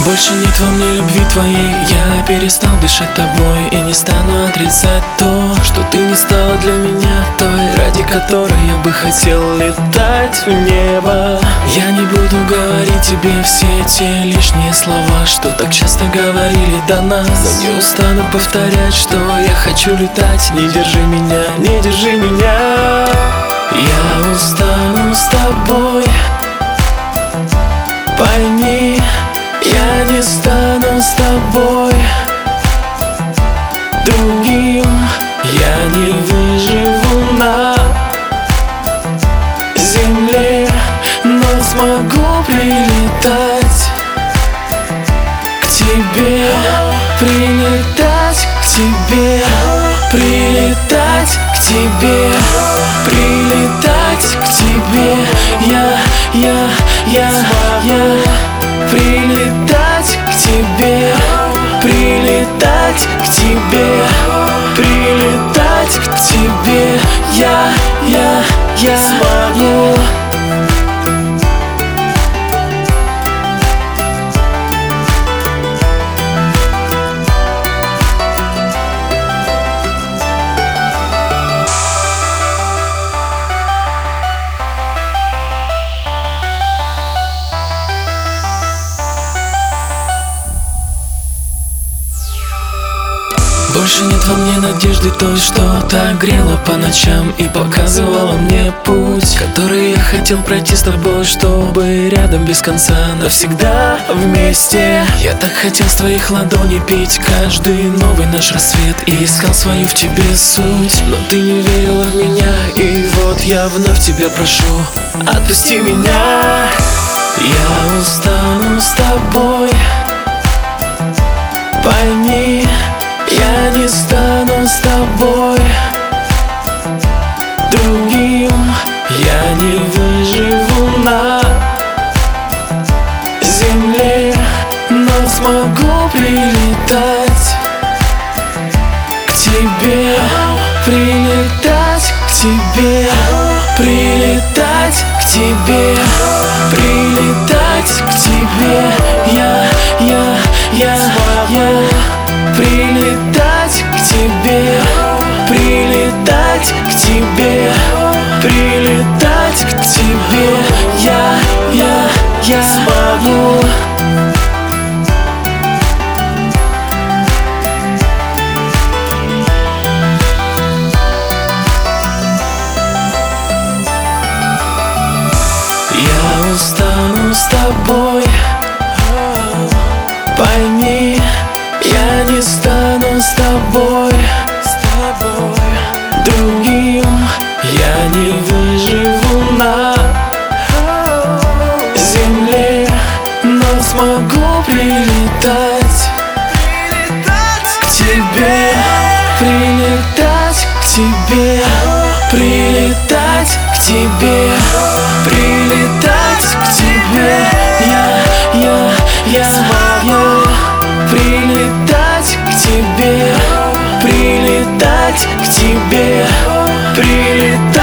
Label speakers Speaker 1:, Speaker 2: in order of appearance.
Speaker 1: Больше нет во мне любви твоей. Я перестал дышать тобой и не стану отрицать то, что ты не стала для меня той, ради которой я бы хотел летать в небо. Я не буду говорить тебе все те лишние слова, что так часто говорили до нас, но не устану повторять, что я хочу летать. Не держи меня, не держи меня. Я устану с тобой, пойми, я не стану с тобой другим. Я не выживу на земле, но смогу прилетать к тебе, прилетать к тебе, прилетать к тебе, прилетать к тебе. Я прилетать к тебе, прилетать к тебе, прилетать к тебе. Я смогу. Больше нет во мне надежды той, что так грела по ночам и показывала мне путь, который я хотел пройти с тобой, чтобы рядом без конца навсегда вместе. Я так хотел с твоих ладоней пить каждый новый наш рассвет и искал свою в тебе суть, но ты не верила в меня, и вот я вновь тебя прошу, отпусти меня. Я устану с тобой, пойми, я не стану с тобой другим. Я не выживу на земле, но смогу прилетать к тебе, прилетать к тебе, прилетать к тебе, прилетать к тебе. Я прилетать к тебе, прилетать к тебе, прилетать к тебе. Я смогу. Я устану с тобой, пойми, я не стану с тобой другим. Я не выживу на земле, но смогу прилетать к тебе, прилетать к тебе, прилетать к тебе, прилетать к тебе. Я смогу прилетать к тебе, прилетать к тебе, прилетать.